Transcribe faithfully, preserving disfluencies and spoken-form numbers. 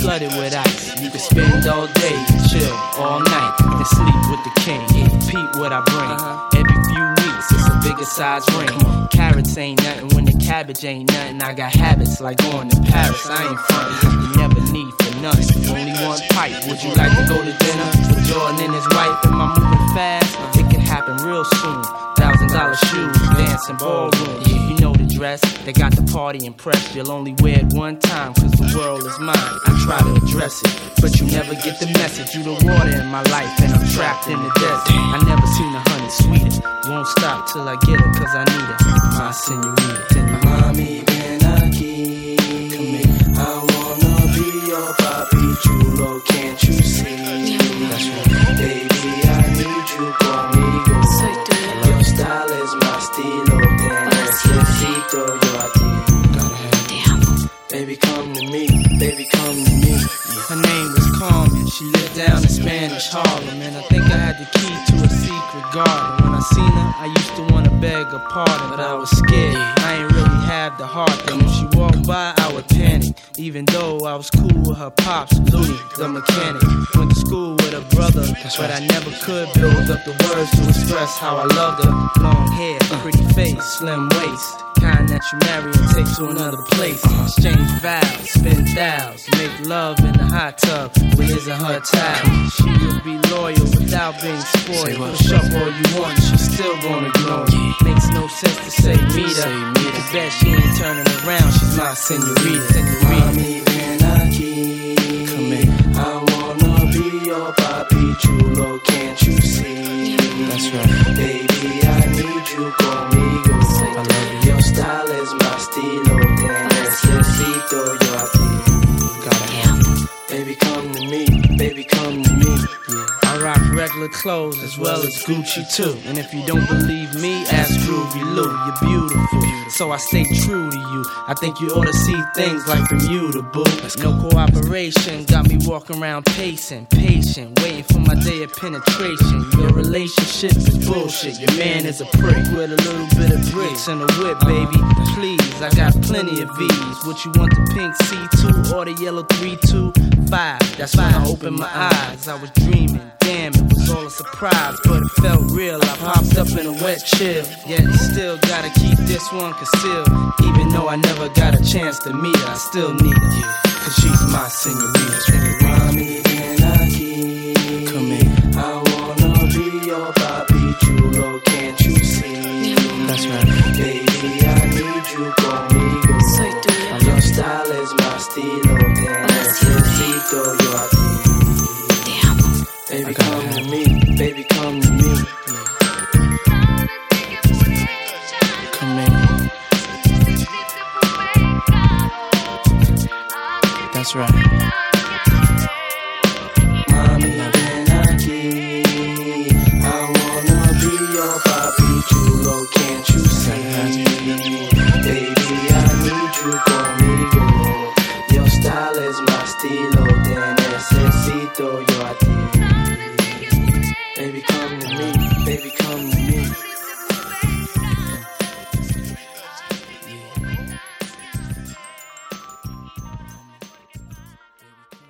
flooded with ice. You can spend all day, chill all night, and sleep with the king. Repeat what I bring. Every few weeks, it's a bigger size ring. Carrots ain't nothing when the cabbage ain't nothing. I got habits like going to Paris. I ain't frontin'. You never need for nothing. Only one pipe. Would you like to go to dinner with Jordan and his wife? Am I moving fast? It can happen real soon. Thousand dollar shoes, dancing ballroom. You know the dress. They got the party impressed. You'll only wear it one time, cause the world is mine. I try to address it, but you never get the message. You the water in my life, and I'm trapped in the desert. I never seen a honey sweeter. Won't stop till I get her, cause I need her. My senorita. Mami, ven aquí. I wanna be your papi chulo, can't you see? That's right. Baby, I need you conmigo. Your style is my estilo. Te necesito yo a ti. Baby, come to me. Baby, come to me. Her name was Carmen. She lived down in Spanish Harlem, and I think I had the key to a secret garden. When I seen her, I used to wanna beg her pardon, but I was scared. I ain't really have the heart. And when she walked by, I would panic. Even though I was cool with her pops, Louie, the mechanic. Went to school with her brother, but I never could build up the words to express how I loved her. Long hair, pretty face, slim waist, kind that you marry and take to another place. Exchange vows, spin thous, make love in the hot tub with his and her towel. She would be loyal without being spoiled. Push up all you want, she's still gonna ignore you. Makes no sense to say meet her. The bet she ain't turning around, she's my senorita. Mami, ven aquí. Come in. I wanna be your papi chulo, can't you see? That's right. Baby, I need you conmigo. I love you. Your style is my estilo. Te necesito yo a ti. Baby, come to me. Baby, come to me. Yeah. I rock regular clothes as well as Gucci too. And if you don't believe me, ask Groovy Lou. You're beautiful, so I stay true to you. I think you ought to see things like Bermuda, boo. No cooperation, got me walking around pacing, patient, waiting for my day of penetration. Your relationship is bullshit. Your man is a prick with a little bit of bricks and a whip, baby. Please, I got plenty of V's. What you want, the pink C two or the yellow three two five? That's when I opened my eyes. I was dreaming. Damn, it was all a surprise, but it felt real. I popped up in a wet chill. Yet still gotta keep this one concealed. Even though I never got a chance to meet her, I still need her. Cause she's my senorita. Mami,